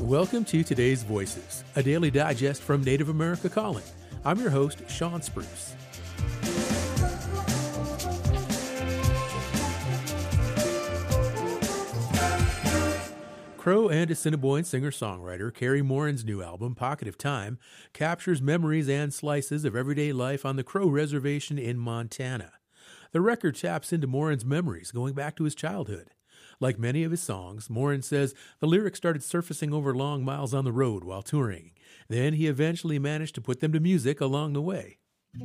Welcome to Today's Voices, a daily digest from Native America Calling. I'm your host, Sean Spruce. Crow and Assiniboine singer-songwriter Carrie Morin's new album, Pocket of Time, captures memories and slices of everyday life on the Crow Reservation in Montana. The record taps into Morin's memories going back to his childhood. Like many of his songs, Morin says the lyrics started surfacing over long miles on the road while touring. Then he eventually managed to put them to music along the way.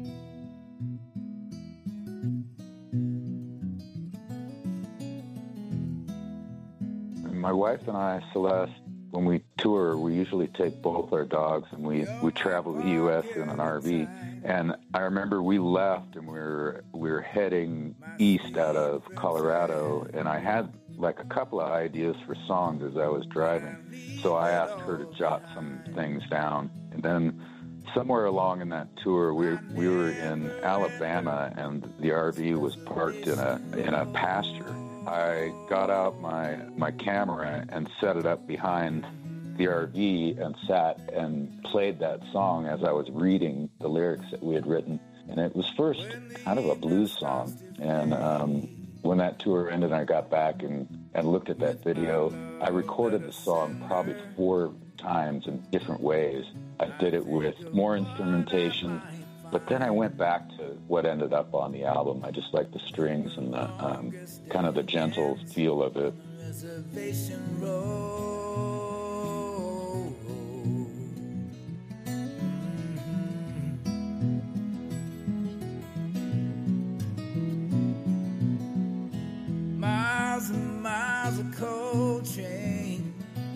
My wife and I, Celeste, when we tour, we usually take both our dogs and we travel the U.S. in an RV. And I remember we left and we were heading east out of Colorado, and I had like a couple of ideas for songs as I was driving. So I asked her to jot some things down. And then somewhere along in that tour, we were in Alabama, and the RV was parked in a pasture. I got out my camera and set it up behind the RV and sat and played that song as I was reading the lyrics that we had written. And it was first kind of a blues song. And when that tour ended, I got back and looked at that video. I recorded the song probably 4 times in different ways. I did it with more instrumentation, but then I went back to what ended up on the album. I just like the strings and the kind of the gentle feel of it. Reservation Road. Miles and miles of coal train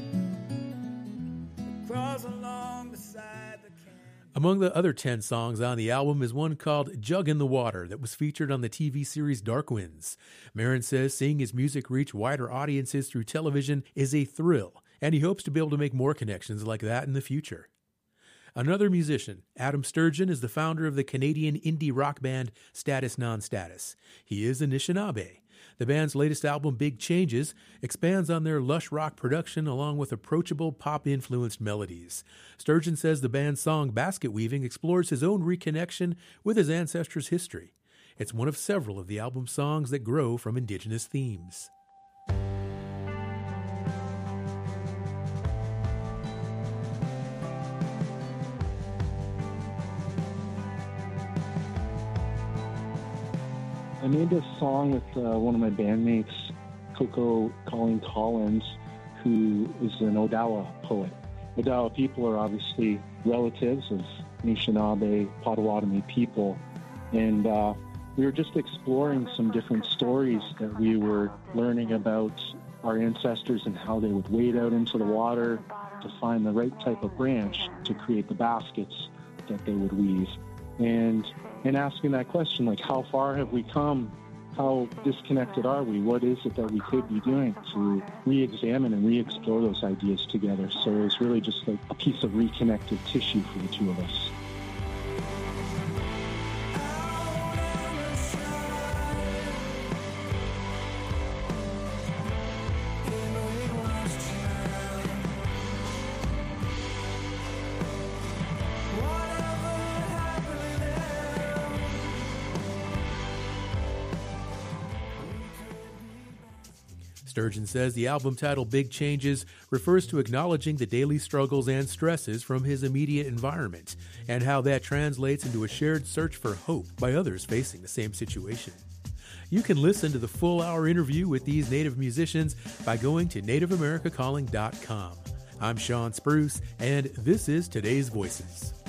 crawls along beside the canyon. Among the other 10 songs on the album is one called Jug in the Water that was featured on the TV series Dark Winds. Morin says seeing his music reach wider audiences through television is a thrill, and he hopes to be able to make more connections like that in the future. Another musician, Adam Sturgeon, is the founder of the Canadian indie rock band Status Non-Status. He is Anishinaabe. The band's latest album, Big Changes, expands on their lush rock production along with approachable pop-influenced melodies. Sturgeon says the band's song Basket Weaving explores his own reconnection with his ancestors' history. It's one of several of the album's songs that grow from Indigenous themes. I made this song with one of my bandmates, Coco Colleen Collins, who is an Odawa poet. Odawa people are obviously relatives of Anishinaabe, Potawatomi people, and we were just exploring some different stories that we were learning about our ancestors and how they would wade out into the water to find the right type of branch to create the baskets that they would weave. And asking that question, like, how far have we come? How disconnected are we? What is it that we could be doing to re-examine and re-explore those ideas together? So it was really just like a piece of reconnected tissue for the two of us. Sturgeon says the album title Big Changes refers to acknowledging the daily struggles and stresses from his immediate environment and how that translates into a shared search for hope by others facing the same situation. You can listen to the full-hour interview with these Native musicians by going to NativeAmericaCalling.com. I'm Sean Spruce, and this is Today's Voices.